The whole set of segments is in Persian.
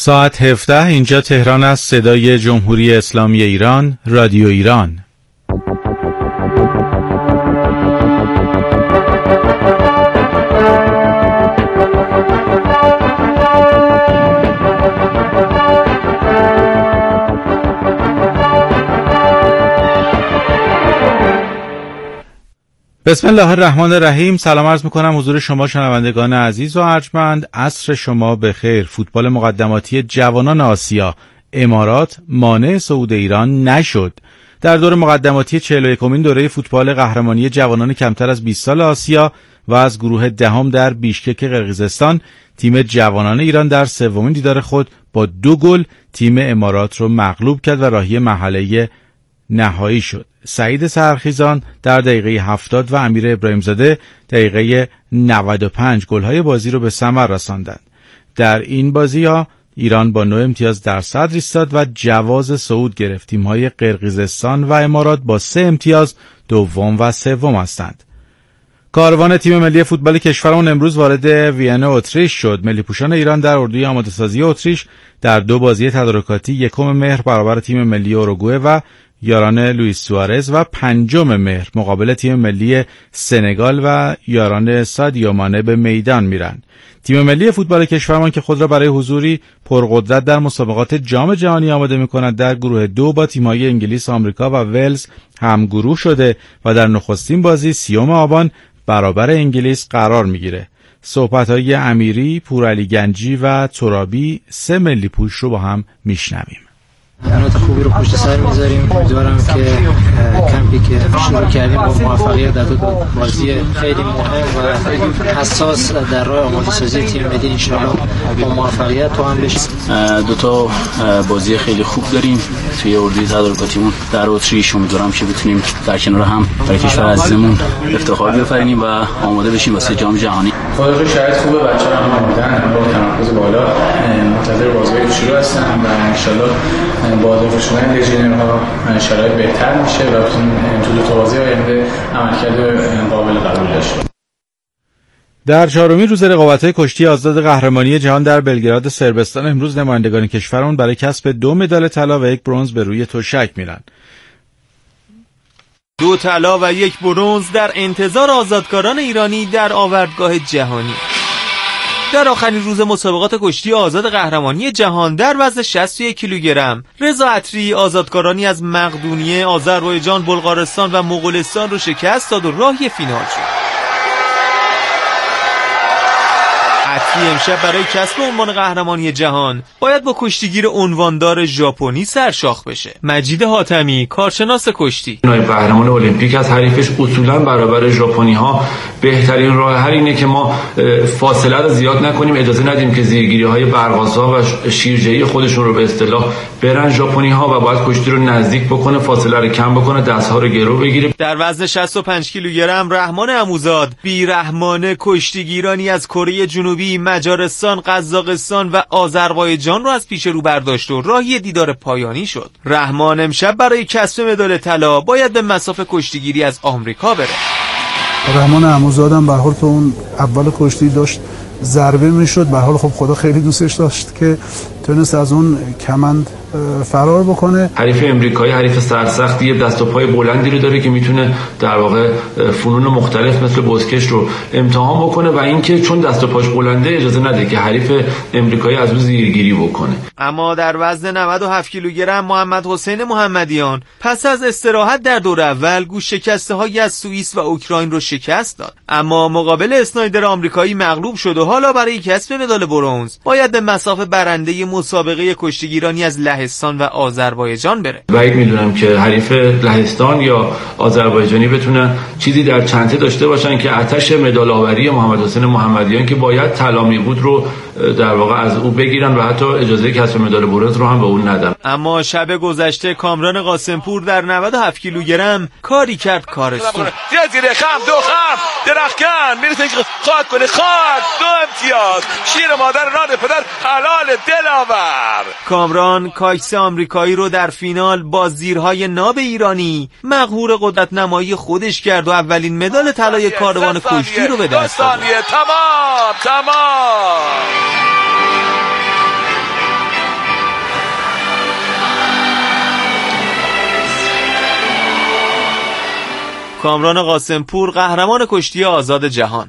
ساعت 17 اینجا تهران است. صدای جمهوری اسلامی ایران، رادیو ایران. بسم الله الرحمن الرحیم. سلام عرض میکنم حضور شما شنوندگان عزیز و ارجمند. عصر شما بخیر. فوتبال مقدماتی جوانان آسیا امارات مانع صعود ایران نشد. در دور مقدماتی 41مین دوره فوتبال قهرمانی جوانان کمتر از 20 سال آسیا و از گروه دهم در بیشکک قرقیزستان، تیم جوانان ایران در سومین دیدار خود با 2 گل تیم امارات رو مغلوب کرد و راهی مرحله نهایی شد. سعید سحرخیزان در دقیقه 70 و امیر ابراهیمزاده دقیقه 95 گل‌های بازی رو به ثمر رساندند. در این بازی‌ها ایران با 9 امتیاز در صدر ایستاد و جواز صعود گرفت. تیم‌های قرقیزستان و امارات با 3 امتیاز دوم و سوم هستند. کاروان تیم ملی فوتبال کشورمون امروز وارد وین اتریش شد. ملی پوشان ایران در اردوی آماده‌سازی اتریش در 2 بازی تدارکاتی 1 مهر برابر تیم ملی اوروگوئه و یاران لوئیس سوارز و 5 مهر مقابل تیم ملی سنگال و یاران سادیو مانه به میدان میرن. تیم ملی فوتبال کشورمان که خود را برای حضوری پرقدرت در مسابقات جام جهانی آماده می‌کند، در گروه 2 با تیم‌های انگلیس، آمریکا و ولز هم گروه شده و در نخستین بازی 30 آبان برابر انگلیس قرار میگیره. صحبت‌های امیری، پورعلی گنجی و ترابی 3 ملی پوش رو با هم میشنویم. نکات خوبی رو پشت سر میذاریم. امیدوارم که کمپی که شروع کردیم با موفقیت در 2 بازی خیلی مهم و حساس در راه آماده‌سازی تیم ملی انشالله با موفقیت تو هم بشه. 2 بازی خیلی خوب داریم توی اردوی تدارکاتیمون در اتریش. امیدوارم که بتونیم در کنار هم برای کشور عزیزمون افتخار بیافرینیم و آماده بشیم واسه جام جهانی. خدا شاید خوبه، بچه‌ها هم آماده‌اند با تمرکز بالا، منتظر بازی شروع هستن و انشالله با اضافه شدن لژیونرها شرایط بهتر میشه و بتونیم تو 2 بازی آینده عملکرد قابل قبول داشته. در 4مین روز رقابت‌های کشتی آزاد قهرمانی جهان در بلگراد صربستان امروز نمایندگان کشورمون برای کسب 2 مدال طلا و 1 برنز به روی تشک میرن. 2 طلا و 1 برنز در انتظار آزادکاران ایرانی در آوردگاه جهانی. در آخرین روز مسابقات کشتی آزاد قهرمانی جهان در وزن 61 کیلوگرم، رضا عطری آزادکارانی از مقدونیه، آذربایجان، بلغارستان و مغولستان رو شکست داد و راهی فینال شد. عطری امشب برای کسب عنوان قهرمانی جهان باید با کشتیگیر عنواندار ژاپنی سرشاخ بشه. مجید حاتمی، کارشناس کشتی: نایب قهرمان المپیک از حریفش اصولا برابر ژاپنی‌ها بهترین راه حل اینه که ما فاصله رو زیاد نکنیم، اجازه ندیم که زیرگیری‌های برق‌آسا و شیرجه‌ای خودشون رو به اصطلاح برن ژاپنی‌ها و باید کشتی رو نزدیک بکنه، فاصله رو کم بکنه، دست‌ها رو گرو بگیره. در وزن 65 کیلوگرم رحمان عموزاد بی‌رحمانه کشتیگیرانی از کره جنوبی، مجارستان، قزاقستان و آذربایجان رو از پیش رو برداشت و راهی دیدار پایانی شد. رحمان امشب برای کسب مدال طلا باید به مساف کشتیگیری از آمریکا بره. رحمان عموزادم به حال تو اون اول کشتی داشت ضربه میشد، به حال خب خدا خیلی دوستش داشت که تونست از اون کمند فرار بکنه. حریف امریکایی حریف سرسختی، دست و پای بلندی رو داره که میتونه در واقع فنون مختلف مثل بزکش رو امتحان بکنه و اینکه چون دست و پاش بلنده اجازه نده که حریف امریکایی از اون زیرگیری بکنه. اما در وزن 97 کیلوگرم محمد حسین محمدیان پس از استراحت در دور اول گوش شکسته‌هایی از سوئیس و اوکراین رو شکست داد، اما مقابل اسنایدر آمریکایی مغلوب شد و حالا برای کسب مدال برنز باید به مساف برنده مسابقه کشتیگیرانی از لهستان و آذربایجان بره. بعید میدونم که حریف لهستان یا آذربایجانی بتونن چیزی در چنته داشته باشن که آتش مدال آوری محمد حسین محمدیان که باید طلا بود رو در واقع از او بگیرن و حتی اجازه کسب مدال برنز رو هم به اون ندن. اما شب گذشته کامران قاسمپور در 97 کیلوگرم کاری کرد کارستون. زیر خم 2 خم درختکن میرسه خاک کنه، خاک 2 امتیاز، شیر مادر ران پدر حلال دلاور. کامران کاکس آمریکایی رو در فینال با زیرهای ناب ایرانی مقهور قدرت نمایی خودش کرد و اولین مدال طلای کاروان کشتی رو به دست آورد. تمام کامران قاسمپور قهرمان کشتی آزاد جهان.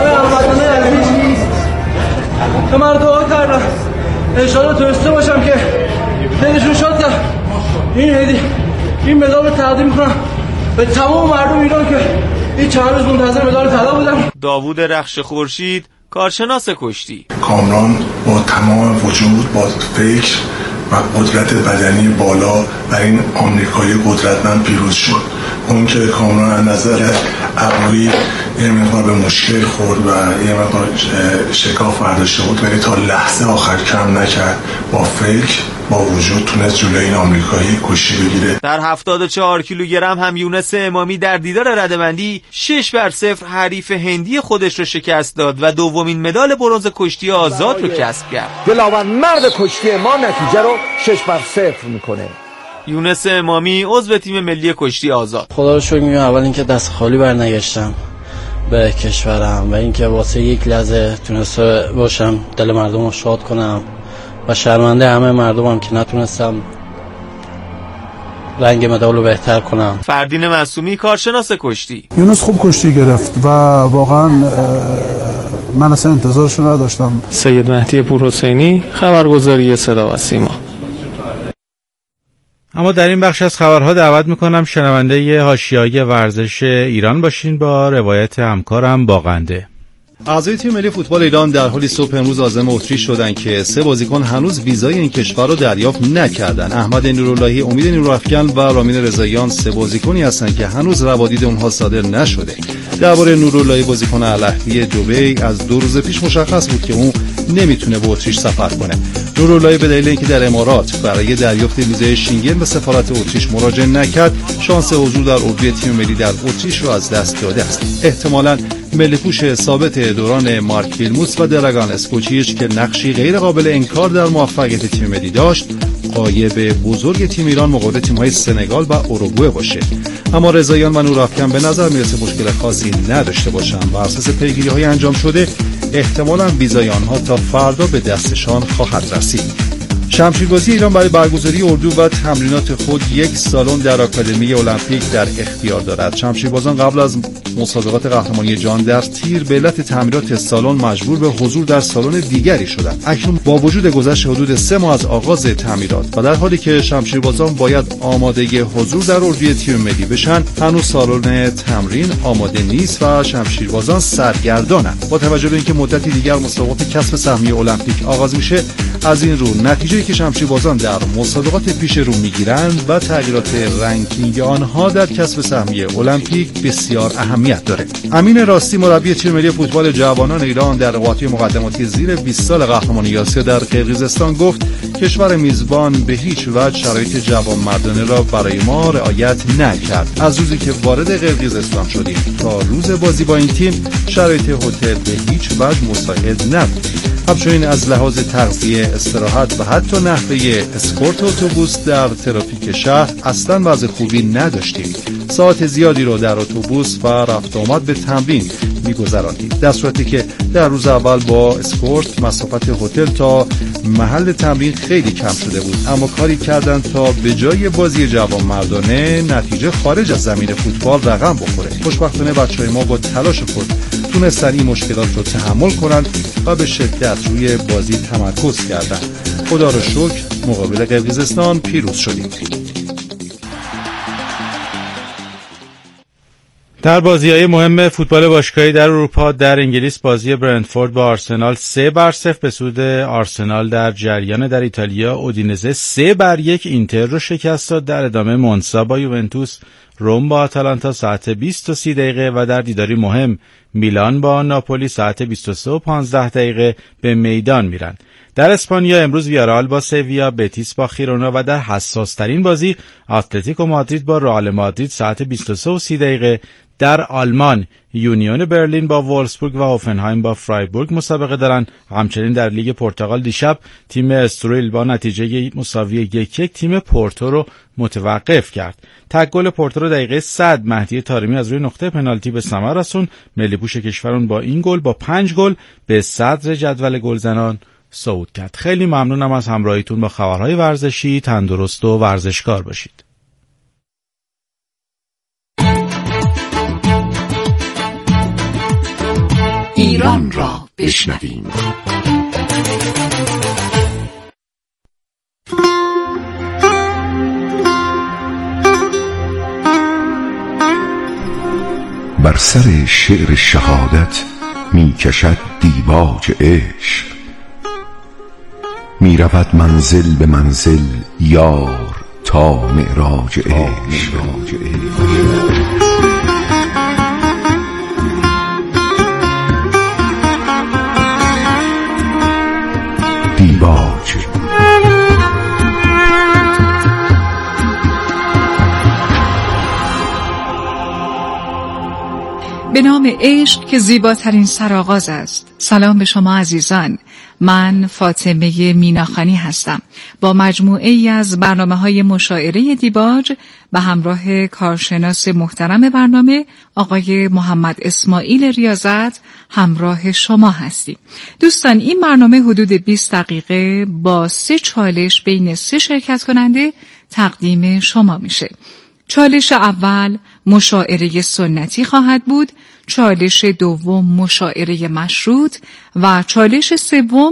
من دعا کردم انشاءالله تونسته باشم که دلشون شاد کرد این مدال رو تقدیم کنم به تمام مردم ایران که این چند روز منتظر مدال طلا بودم. داوود رخش خورشید کارشناس کشتی: کامران با تمام وجود، با فکر و قدرت بدنی بالا بر این آمریکایی قدرتمند پیروز شد. اون که کامران از نظر عقلی یه مقدار به مشکل خورد و یه مقدار شکاف برداشته بود، ولی تا لحظه آخر کم نکرد، با فکر با وجود تونست جلوی این آمریکایی کشتی بگیره. در 74 کیلوگرم هم یونس امامی در دیدار ردبندی 6-0 حریف هندی خودش رو شکست داد و دومین مدال برنز کشتی آزاد رو کسب کرد. دلاور مرد کشتی ما نتیجه رو 6-0 میکنه. یونس امامی عضو تیم ملی کشتی آزاد: خدا رو شکر میگم اول اینکه دست خالی برنگشتم به کشورم و اینکه واسه یک لحظه تونسته باشم دل مردم رو شاد کنم و شرمنده همه مردمم که نتونستم رنگ مدال رو بهتر کنم. فردین معصومی کارشناس کشتی: یونس خوب کشتی گرفت و واقعا من اصلا انتظارشو نداشتم. سید مهدی پورحسینی، خبرگزاری صدا و سیما. اما در این بخش از خبرها دعوت میکنم شنونده حاشیه‌ای ورزش ایران باشین با روایت همکارم باغنده. اعضای تیم ملی فوتبال ایران در حالی صبح امروز عازم اتریش شدند که 3 بازیکن هنوز ویزای این کشور رو دریافت نکردند. احمد نوراللهی، امید نیروافکن و رامین رضاییان 3 بازیکنی هستند که هنوز روادید اونها صادر نشده. درباره نوراللهی بازیکن الاهلی دبی از 2 روز پیش مشخص بود که اون نمیتونه به اتریش سفر کنه. نوراللهی به دلیل اینکه در امارات برای دریافت ویزای شنگن به سفارت اتریش مراجعه نکرد، شانس حضور در اردوی تیم ملی در اتریش رو از دست داده است. احتمالاً ملی پوش ثابت دوران مارک ویلموتس و دراگان اسکوچیچ که نقشی غیر قابل انکار در موفقیت تیم ملی داشت، غایب بزرگ تیم ایران مقابل تیم‌های سنگال و اوروگوئه باشه. اما رضاییان و نورافکن به نظر میرسه مشکل خاصی نداشته باشن و اساس پیگیری‌های انجام شده احتمالاً ویزای آنها تا فردا به دستشان خواهد رسید. شمشیربازی ایران برای برگزاری اردو و تمرینات خود یک سالن در آکادمی المپیک در اختیار دارد. شمشیربازان قبل از مسابقات قهرمانی جهان در تیر به علت تعمیرات سالن مجبور به حضور در سالن دیگری شدند. اکنون با وجود گذشت حدود 3 ماه از آغاز تعمیرات و در حالی که شمشیربازان باید آمادگی حضور در اردوی تیم ملی بشن، هنوز سالن تمرین آماده نیست و شمشیربازان سرگردانند. با توجه به اینکه مدتی دیگر مسابقات کسب سهمیه المپیک آغاز میشه، از این رو نتیجه‌ای که شمشیربازان در مسابقات پیش رو میگیرند و تغییرات رنکینگ آنها در کسب سهمیه المپیک بسیار اهمیت داره. امین راستی مربی تیم ملی فوتبال جوانان ایران در رقابت‌های مقدماتی زیر 20 سال قهرمانی آسیا در قرقیزستان گفت کشور میزبان به هیچ وجه شرایط جوانمردانه را برای ما رعایت نکرد. از روزی که وارد قرقیزستان شدیم تا روز بازی با این تیم شرایط هتل به هیچ وجه مساعد نبود. همچنین از لحاظ تغذیه، استراحت و حتی نحوه اسکورت اتوبوس در ترافیک شهر اصلا وضع خوبی نداشتیم. ساعت زیادی رو در اتوبوس و رفت آمد به تمرین می‌گذراندیم، در صورتی که در روز اول با اسکورت مسافت هتل تا محل تمرین خیلی کم شده بود، اما کاری کردن تا به جای بازی جوانمردانه نتیجه خارج از زمین فوتبال رقم بخوره. خوشبختانه بچه‌های ما با تلاش خود تونستن این مشکلات رو تحمل کنند و به شدت روی بازی تمرکز کردند. خدا رو شکر مقابل قرقیزستان پیروز شدیم. در بازی‌های مهم فوتبال باشگاهی در اروپا، در انگلیس بازی برنتفورد با آرسنال 3-0 به سود آرسنال در جریان. در ایتالیا اودینزه 3-1 اینتر رو شکست داد. در ادامه مونسا با یوونتوس، روم با آتالانتا ساعت 20:30 و در دیداری مهم میلان با ناپولی ساعت 23:15 به میدان میرن. در اسپانیا امروز ویارال با سویا، بتیس با خیرونا و در حساس ترین بازی اتلتیکو مادرید با رئال مادرید ساعت 23:30. در آلمان یونیون برلین با وولفسبورگ و هوفنهایم با فرایبورگ مسابقه دارن. همچنین در لیگ پرتغال دیشب تیم استوریل با نتیجه مساوی 1-1 تیم پورتو رو متوقف کرد. تک گل پورتو رو دقیقه 100 مهدی طارمی از روی نقطه پنالتی به ثمر رسوند. ملی پوش کشورون با این گل با 5 گل به صدر جدول گلزنان صعود کرد. خیلی ممنونم از همراهیتون با خبرهای ورزشی. تندرست و ورزشکار باشید. ایران را بشنویم. بر سر شعر شهادت می کشد دیباج عشق، می رود منزل به منزل یار تا معراج عشق. دیباج به نام عشق که زیباترین سرآغاز است. سلام به شما عزیزان، من فاطمه میناخانی هستم با مجموعه ای از برنامه‌های مشاعره دیباج به همراه کارشناس محترم برنامه آقای محمد اسماعیل ریاضت همراه شما هستیم. دوستان، این برنامه حدود 20 دقیقه با 3 چالش بین 3 شرکت کننده تقدیم شما میشه. چالش اول مشاعره سنتی خواهد بود، چالش دوم مشاعره مشروط و چالش سوم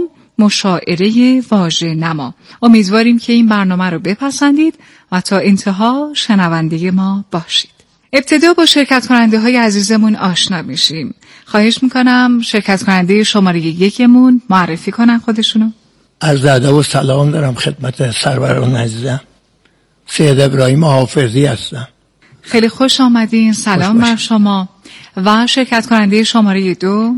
مشاعره واژه نما. امیدواریم که این برنامه رو بپسندید و تا انتها شنونده ما باشید. ابتدا با شرکت کننده های عزیزمون آشنا میشیم. خواهش میکنم شرکت کننده شماره 1مون معرفی کنن خودشونو. عرض ادب و سلام دارم خدمت سروران عزیزم. سید ابراهیم حافظی هستم. خیلی خوش آمدین. سلام بر شما. و شرکت کننده شماره 2.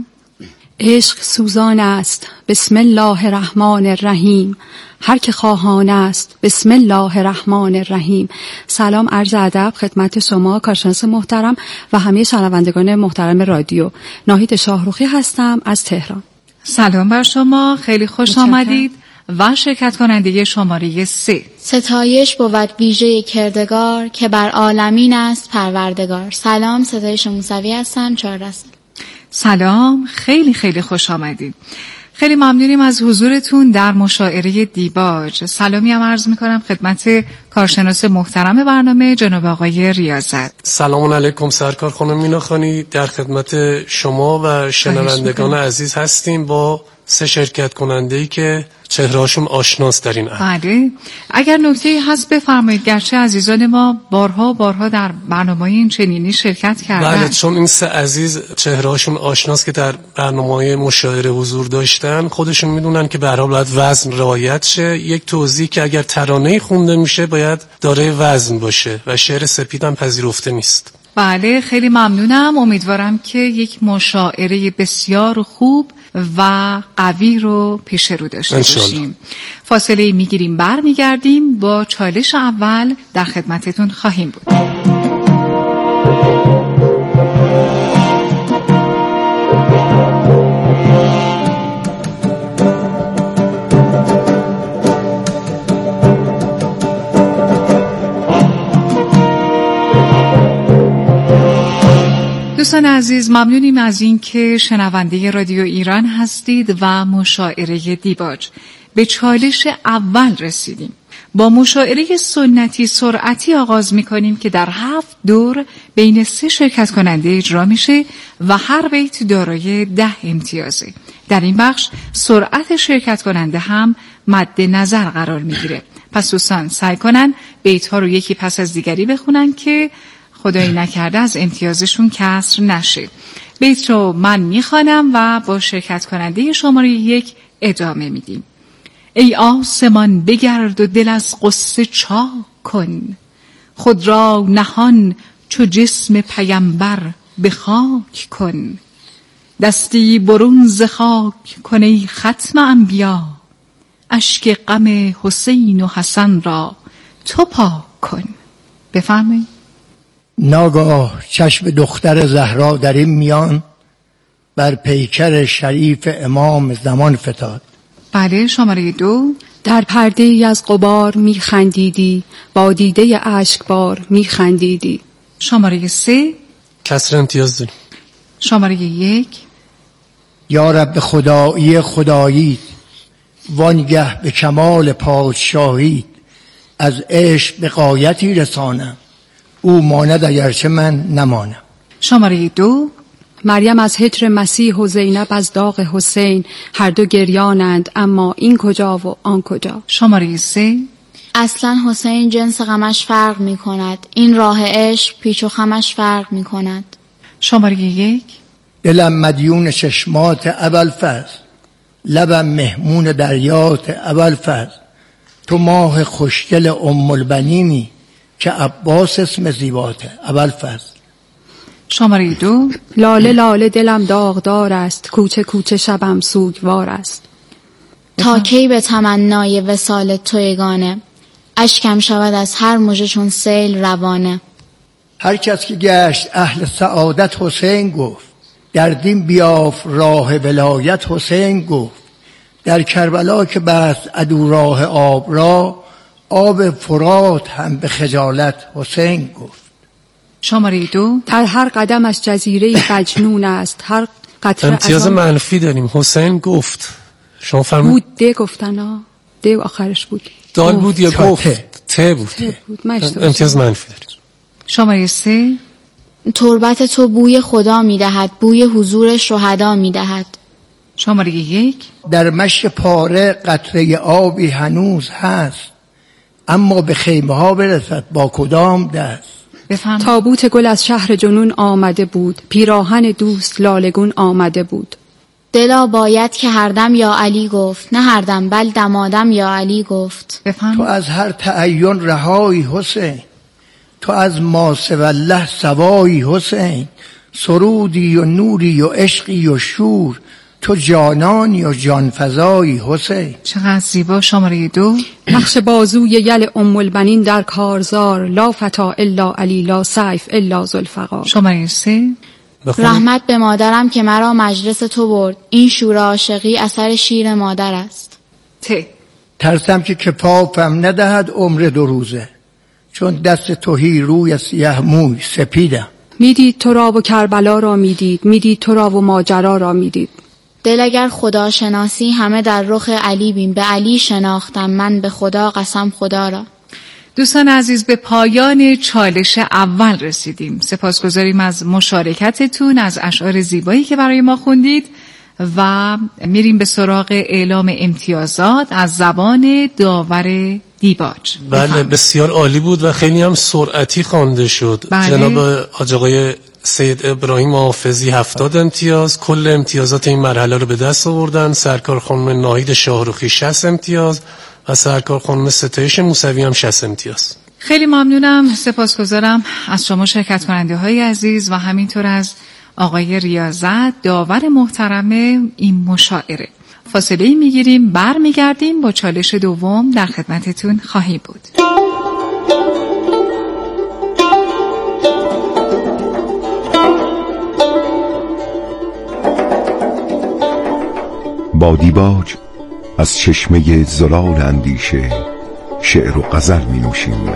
عشق سوزان است، بسم الله الرحمن الرحیم، هر که خواهان است، بسم الله الرحمن الرحیم. سلام، عرض ادب خدمت شما کارشناس محترم و همه شنوندگان محترم رادیو. ناهید شاهروخی هستم از تهران. سلام بر شما، خیلی خوش آمدید. و شرکت کننده شماره 3. ستایش بود ویژه کردگار که بر عالمین است پروردگار. سلام، ستایش موسوی هستم، 14 سال. سلام، خیلی خیلی خوش آمدید. خیلی ممنونیم از حضورتون در مشاعره دیباج. سلامی هم عرض میکنم خدمت کارشناس محترم برنامه جناب آقای ریاضت. سلام علیکم سرکار خانم میناخانی، در خدمت شما و شنوندگان عزیز هستیم با 3 شرکت کننده‌ای که چهرهاشون آشناست در این امر. بله، اگر نکته‌ای هست بفرمایید، گرچه عزیزان ما بارها در برنامه‌های این چنینی شرکت کردن. بله، چون این 3 عزیز چهرهاشون آشناست که در برنامه‌های مشاعره حضور داشتن، خودشون میدونن که به هر حال باید وزن رعایت شه. یک توضیح که اگر ترانه‌ای خونده میشه باید دارای وزن باشه و شعر سپیدم پذیرفته نیست. بله، خیلی ممنونم. امیدوارم که یک مشاعره بسیار خوب و قوی رو پیش رو داشته باشیم. فاصله میگیریم، برمیگردیم با چالش اول در خدمتتون خواهیم بود. دوستان عزیز، ممنونیم از این که شنونده رادیو ایران هستید و مشاعره دیباج. به چالش اول رسیدیم. با مشاعره سنتی سرعتی آغاز می‌کنیم که در 7 دور بین 3 شرکت کننده اجرا میشه و هر بیت دارای 10 امتیازه. در این بخش سرعت شرکت کننده هم مد نظر قرار میگیره. پس دوستان سعی کنن بیت‌ها رو یکی پس از دیگری بخونن که خدایی نکرده از امتیازشون کسر نشه. بیت رو من میخوانم و با شرکت کننده شماره 1 ادامه میدیم. ای آسمان بگرد و دل از غصه چاک کن، خود را نهان چو جسم پیمبر به خاک کن، دستی برون ز خاک کن ای ختم انبیا، اشک غم حسین و حسن را تو پاک کن. بفرمایید. ناگاه چشم دختر زهرا در این میان بر پیکر شریف امام زمان فتاد. بله، شماره 2. در پرده ای از غبار می خندیدی، با دیده اشکبار می خندیدی. شماره 3. کسر امتیاز داریم. شماره 1. یا رب خدایی خداییت، وانگه به کمال پادشاهیت، از عشق به غایتی رسانم، او ماند اگرچه من نمانم. شماره 2. مریم از هجر مسیح و زینب از داغ حسین، هر دو گریانند اما این کجا و آن کجا. شماره 3. اصلا حسین جنس غمش فرق می کند، این راه عشق پیچ و خمش فرق می کند. شماره 1. دلم مدیون چشمات ابوالفضل، لبم مهمون دریات ابوالفضل، تو ماه خوشگل ام البنینی که عباس اسم زیباته ابوالفضل. شماره 2. لاله لاله دلم داغدار است، کوچه کوچه شبم سوگوار است. تا کی به تمنای وصال تو یگانه، اشکم شود از هر مژه چون سیل روانه. هر کس که گشت اهل سعادت حسین گفت، در دین بیافت راه ولایت حسین گفت. در کربلا که بست عدو راه آب را، آب فرات هم به خجالت حسین گفت. شماره 2. در هر قدم از جزیره مجنون است، هر قطره امتیاز منفی داریم. حسین گفت، شما فرمود بود ده گفتن ها، ده آخرش بود. دال بود یا گفت؟ ته بود. امتیاز منفی داریم. شماره 3. تربت تو بوی خدا میدهد، بوی حضور شهدا میدهد. شماره 1. در مشک پاره قطره آبی هنوز هست، اما به خیمه ها برسد با کدام دست. بفهم. تابوت گل از شهر جنون آمده بود، پیراهن دوست لالگون آمده بود. دلا باید که هر دم یا علی گفت، نه هر دم بل دمادم یا علی گفت. بفهم. تو از هر تعین رهایی حسین، تو از ما سوالله سوایی حسین. سرودی و نوری و عشقی و شور، تو جانانی و جانفزایی حسین. چقدر زیبا. شماره 2. نقش بازوی یل ام البنین در کارزار، لا فتا الا علی لا سیف الا ذوالفقار. شماره 3. رحمت به مادرم که مرا مجلس تو برد، این شور عاشقی اثر شیر مادر است. ترسم که کفافم ندهد عمر 2 روزه، چون دست توهی روی سیه موی سپیدم. میدید تو را و کربلا را میدید، میدید تو را و ماجرا را میدید. دل اگر خدا شناسی همه در رخ علی بین، به علی شناختم من به خدا قسم خدا را. دوستان عزیز، به پایان چالش اول رسیدیم. سپاسگزاریم از مشارکتتون، از اشعار زیبایی که برای ما خوندید و میریم به سراغ اعلام امتیازات از زبان داور دیباج. بله، بسیار عالی بود و خیلی هم سرعتی خوانده شد. بله. جناب حاج آقای سید ابراهیم حافظی 70 امتیاز، کل امتیازات این مرحله رو به دست آوردن. سرکار خانم ناهید شاهرخی 60 امتیاز و سرکار خانم ستایش موسوی هم 60 امتیاز. خیلی ممنونم، سپاسگزارم از شما شرکت کننده های عزیز و همینطور از آقای ریاضت داور محترم این مشاعره. فاصله میگیریم، برمیگردیم با چالش دوم در خدمتتون خواهیم بود. با دیباج از چشمه زلال اندیشه شعر و غزل می نوشیم.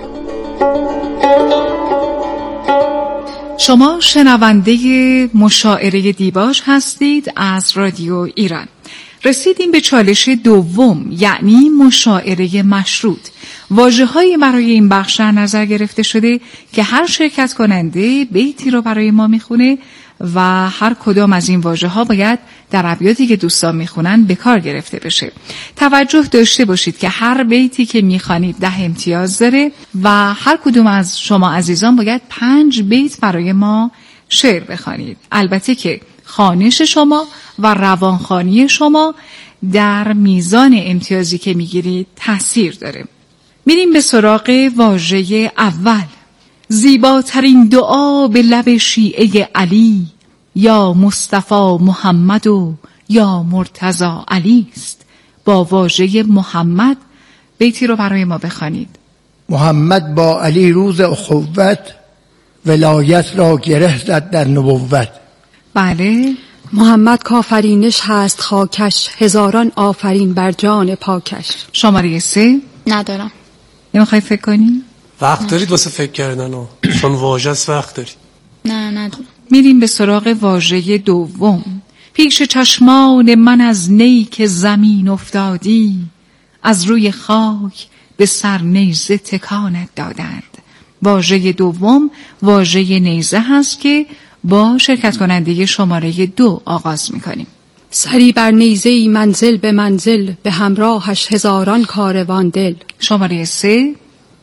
شما شنونده مشاعره دیباج هستید از رادیو ایران. رسیدیم به چالش دوم، یعنی مشاعره مشروط. واژه‌هایی برای این بخش در نظر گرفته شده که هر شرکت کننده بیتی رو برای ما میخونه و هر کدام از این واژه‌ها باید در ابیاتی که دوستان میخونن به کار گرفته بشه. توجه داشته باشید که هر بیتی که میخوانید 10 امتیاز داره و هر کدوم از شما عزیزان باید 5 بیت برای ما شعر بخوانید. البته که خوانش شما و روانخوانی شما در میزان امتیازی که میگیرید تاثیر داره. میریم به سراغ واژه اول. زیباترین دعا به لب شیعه علی، یا مصطفی محمد و یا مرتضی علی است. با واژه محمد بیتی رو برای ما بخوانید. محمد با علی روز اخوت، ولایت را گره زد در نبوت. بله. محمد کافرینش هست خاکش، هزاران آفرین بر جان پاکش. شماره 3. ندارم. نمیخوای فکر کنی؟ وقت دارید واسه فکر کردن چون واژه است وقت دارید. نه ندارم. میریم به سراغ واژه دوم. پیش چشمان من از نی که زمین افتادی، از روی خاک به سر نیزه تکانت دادند. واژه دوم واژه نیزه هست که با شرکت کننده شماره 2 آغاز میکنیم. سری بر نیزه‌ای منزل به منزل، به همراهش هزاران کاروان دل. شماره 3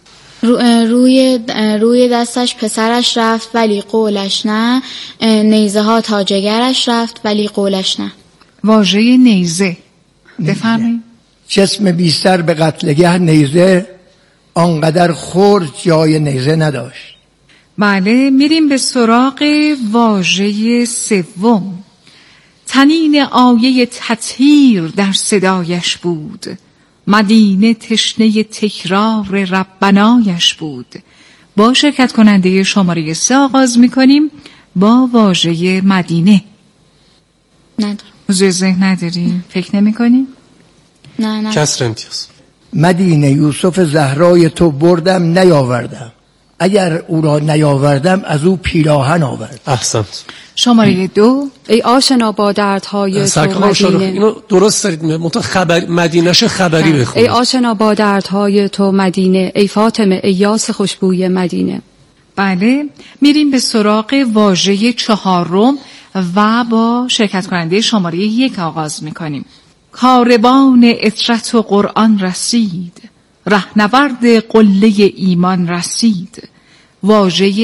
روی دستش پسرش رفت ولی قولش نه، نیزه ها تا جگرش رفت ولی قولش نه. واژه نیزه بفرمایید. جسم بی سر به قتلگه نیزه، آنقدر خورد جای نیزه نداشت. بله، میریم به سراغ واژه 3. طنین آیه تطهیر در صدایش بود، مدینه تشنه تکرار ربنایش بود. با شرکت کننده شماره 3 آغاز میکنیم با واژه مدینه. ندارم. حضور ذهن نداریم؟ فکر نمی کنیم؟ نه. کسر امتیاز. مدینه یوسف زهرای تو بردم نیاوردم، اگر او را نیاوردم از او پیراهن آورد. احسنت. شماره 2 ای آشنا با دردهای تو مدینه. اینو درست دارید، خبر مدینه‌ش خبری بخونید. ای آشنا با دردهای تو مدینه، ای فاطمه ای یاس خوشبوی مدینه. بله، میریم به سراغ واژه 4 و با شرکت کننده شماره 1 آغاز میکنیم. کاروان اطرت و قرآن رسید، رهنورد قله ایمان رسید. واژه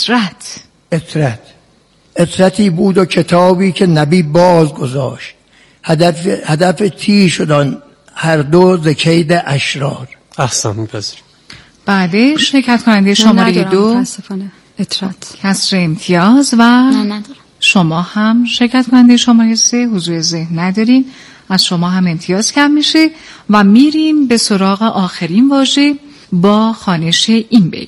اطرتی بود و کتابی که نبی باز گذاشت، هدف تی شدن هر دو ز کید اشرار. احسن میپذیرم. بله، شرکت کننده شماره 2 اطرت کسر امتیاز و ندارم. شما هم شرکت کننده شماره 3 حضور ذهن ندارین، از شما هم امتیاز کم میشه و میریم به سراغ آخرین واژه با خوانش این بیت.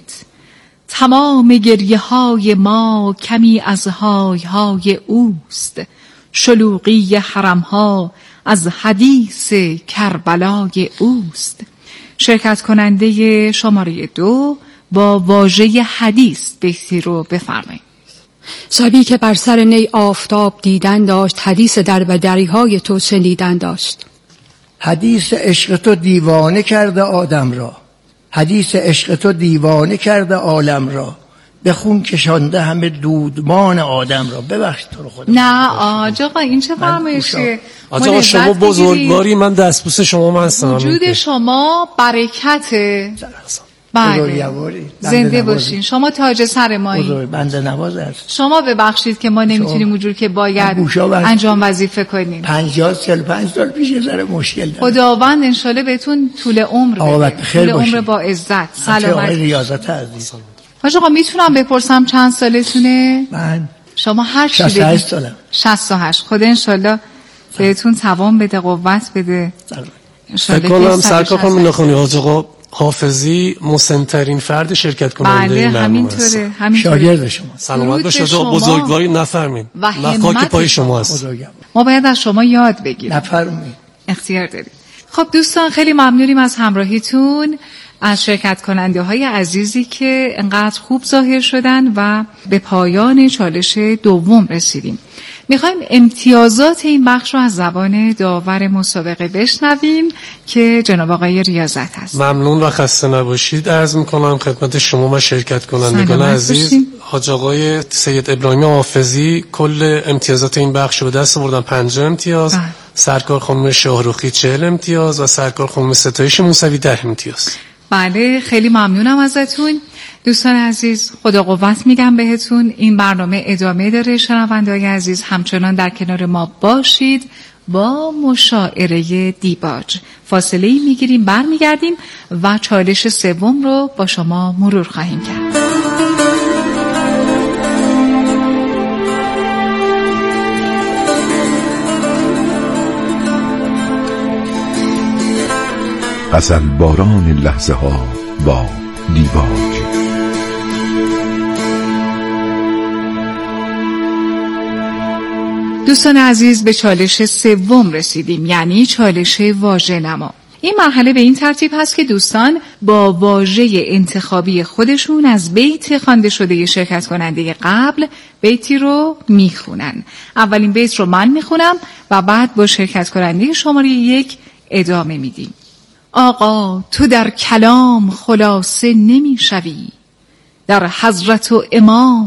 تمام گریه های ما کمی از های های اوست، شلوغی حرم ها از حدیث کربلای اوست. شرکت کننده شماره 2 با واژه حدیث بیتی رو بفرمایید. شبی که بر سر نی آفتاب دیدن داشت، حدیث دربدری های تو شنیدن داشت. حدیث عشق تو دیوانه کرده آدم را، حدیث عشق تو دیوانه کرده عالم را، به خون کشانده همه دودمان آدم را. ببخشید تو رو خدا. نه آقا این چه فرمایشیه؟ آقا شما بزرگواری، من دستبوس شما هستم. وجود شما برکته. بله، زنده باشین. شما تاج سر مایی. بنده نواز هست. شما ببخشید که ما نمیتونیم اونجور که باید انجام وظیفه کنیم. 45 سال پیش یه ذره مشکل دارم. خداوند انشالله بهتون طول عمر بده، طول عمر با عزت، سلامت. ریاضت عزیز. آقا میتونم بپرسم چند سالتونه؟ من شما هر چی 68 سالم. 68. خدا انشالله بهتون توان بده، قوت بده. فکر کنم سرکار خانم نخونی آقا حافظی مسن‌ترین فرد شرکت کننده این برنامه است. همینطوره. شاگرد شما. سلامت باشید. بزرگواری نفرمین. خاک پای شماست. ما باید از شما یاد بگیریم. نفرمین. اختیار دارید. خب دوستان، خیلی ممنونیم از همراهیتون، از شرکت کننده های عزیزی که انقدر خوب ظاهر شدن و به پایان چالش دوم رسیدیم. میخوایم امتیازات این بخش رو از زبان داور مسابقه بشنویم که جناب آقای ریاضت هست. ممنون و خسته نباشید. عرض میکنم خدمت شما و شرکت کنندگان عزیز، حاج آقای سید ابراهیم حافظی کل امتیازات این بخش رو به دست آوردن. 5 امتیاز، سرکار خانم شاهرخی 40 امتیاز و سرکار خانم ستایش موسوی 10 امتیاز. بله، خیلی ممنونم ازتون دوستان عزیز. خدا قوت میگم بهتون. این برنامه ادامه داره. شنونده‌های عزیز همچنان در کنار ما باشید با مشاعره دیباج. فاصله ای میگیریم، برمیگردیم و چالش سوم رو با شما مرور خواهیم کرد. غزل باران لحظه ها با دیباج. دوستان عزیز، به چالش سوم رسیدیم، یعنی چالش واژه‌نما. این مرحله به این ترتیب هست که دوستان با واژه انتخابی خودشون از بیت خوانده شده شرکت کننده قبل بیتی رو میخونن. اولین بیت رو من میخونم و بعد با شرکت کننده شماره 1 ادامه میدیم. آقا تو در کلام خلاصه نمیشوی، در حضرت و امام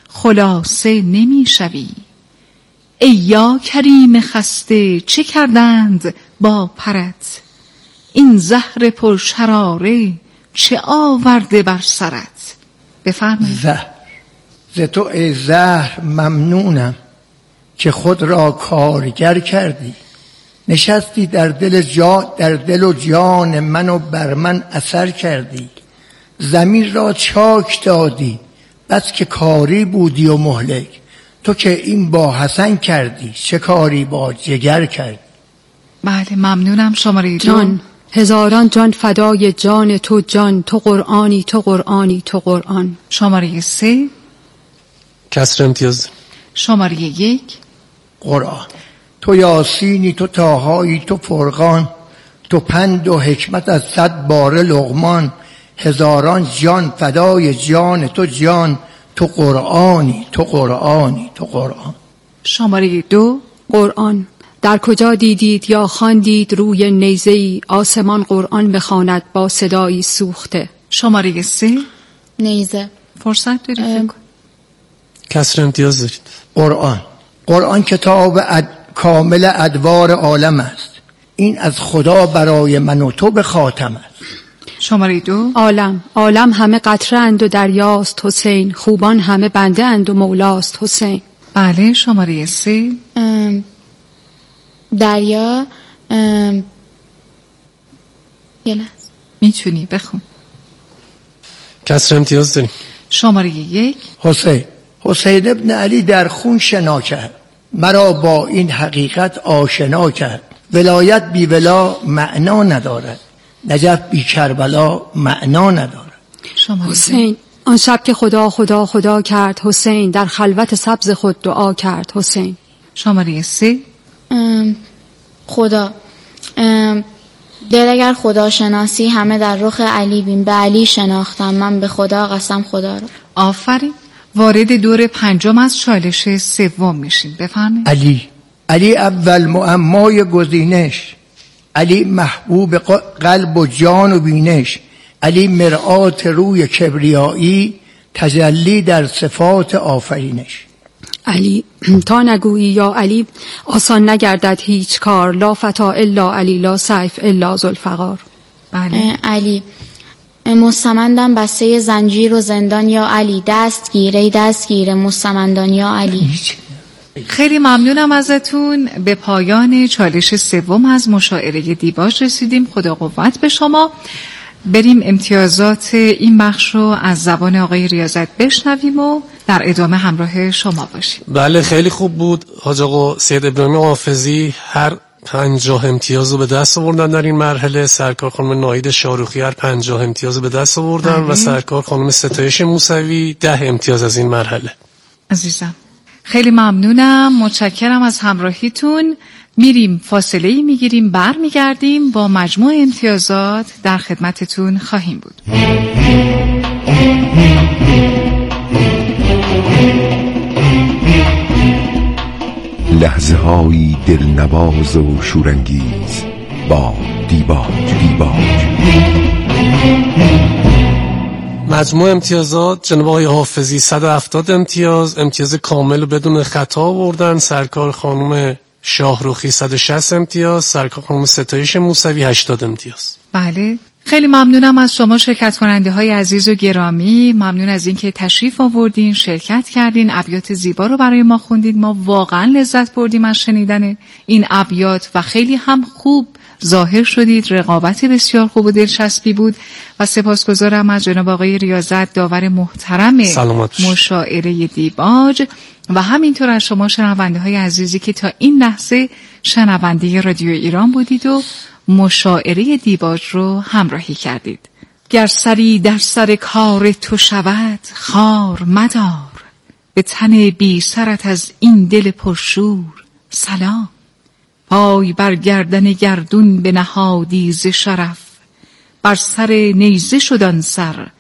خلاصه نمی شوی. ای یا کریم خسته چه کردند با پرت، این زهر پرشراره چه آورده بر سرت. بفرمایید. زهر ز تو ای زهر ممنونم که خود را کارگر کردی، نشستی در دل و جان من و بر من اثر کردی، زمین را چاک دادی بس که کاری بودی و مهلک، تو که این با حسن کردی چه کاری با جگر کردی. بله ممنونم. شماره جان هزاران جان فدای جان تو، جان تو قرآنی تو قرآنی تو قرآن. شماره 3 کسر امتیاز. شماره 1 قرآن. تو یاسینی تو طاهایی تو فرقان، تو پند و حکمت از 100 باره لقمان، هزاران جان فدای جان تو، جان تو قرآنی تو قرآنی تو قرآن. شماره 2 قرآن. در کجا دیدید یا خواندید روی نیزه‌ای، آسمان قرآن بخواند با صدایی سوخته. شماره 3 نیزه. فرصت دارید. کسر امتیاز دارید. قرآن. قرآن کتاب کامل ادوار عالم است، این از خدا برای من و تو به خاتم است. شماره 2 عالم. عالم همه قطره اند و دریاست حسین، خوبان همه بنده اند و مولاست حسین. بله. شماره 3 دریا. یه لحظه میتونی بخون. کسر امتیاز داریم. شماره 1 حسین ابن علی در خون شنا کرد، مرا با این حقیقت آشنا کرد، ولایت بی ولا معنا ندارد، نجف بی کربلا معنا ندارد. حسین. آن شب که خدا خدا خدا کرد حسین، در خلوت سبز خود دعا کرد حسین. شماره 3 خدا. دل اگر خدا شناسی همه در رخ علی بین، به علی شناختم من به خدا قسم خدا را. آفرین. وارد دور 5 از چالش 3 میشین. بفرمایید. علی اول معمای گزینش، علی محبوب قلب و جان و بینش، علی مرآت روی کبریایی، تجلی در صفات آفرینش. علی تا نگویی یا علی آسان نگردد هیچ کار، لا فتا الا علی لا سیف الا ذوالفقار. بله. علی مستمندم بسته زنجیر و زندان یا علی، دستگیره مستمندان یا علی. خیلی ممنونم ازتون. به پایان چالش 3 از مشاعره دیباج رسیدیم. خدا قوت به شما. بریم امتیازات این بخش رو از زبان آقای ریاضت بشنویم و در ادامه همراه شما باشیم. بله خیلی خوب بود. حاج آقا سید ابراهیم حافظی هر 50 امتیاز رو به دست آوردن در این مرحله، سرکار خانم ناهید شاروخی هر 50 امتیاز رو به دست آوردن و سرکار خانم ستایش موسوی 10 امتیاز از این مرحله. عزیزم خیلی ممنونم، متشکرم از همراهیتون. میریم فاصله‌ای میگیریم، برمیگردیم با مجموع امتیازات در خدمتتون خواهیم بود. لحظه هایی دلنواز و شورانگیز با دیباج. مجموع امتیازات جناب آقای حافظی 170 امتیاز کامل بدون خطا آوردن، سرکار خانم شاهروخی 160 امتیاز، سرکار خانم ستایش موسوی 80 امتیاز. بله خیلی ممنونم از شما شرکت کننده های عزیز و گرامی. ممنون از اینکه تشریف آوردین، شرکت کردین، ابیات زیبا رو برای ما خوندین. ما واقعا لذت بردیم از شنیدن این ابیات و خیلی هم خوب ظاهر شدید. رقابت بسیار خوب و دلچسبی بود و سپاسگزارم از جناب آقای ریاضت داور محترم مشاعره دیباج و همینطور از شما شنونده های عزیزی که تا این لحظه شنونده رادیو ایران بودید و مشاعره دیباج رو همراهی کردید. گر سری در سر کار تو شود خار مدار، به تن بی سرت از این دل پرشور سلام. پای بر گردن گردون به نهادی ز شرف، بر سر نیزه شد آن سر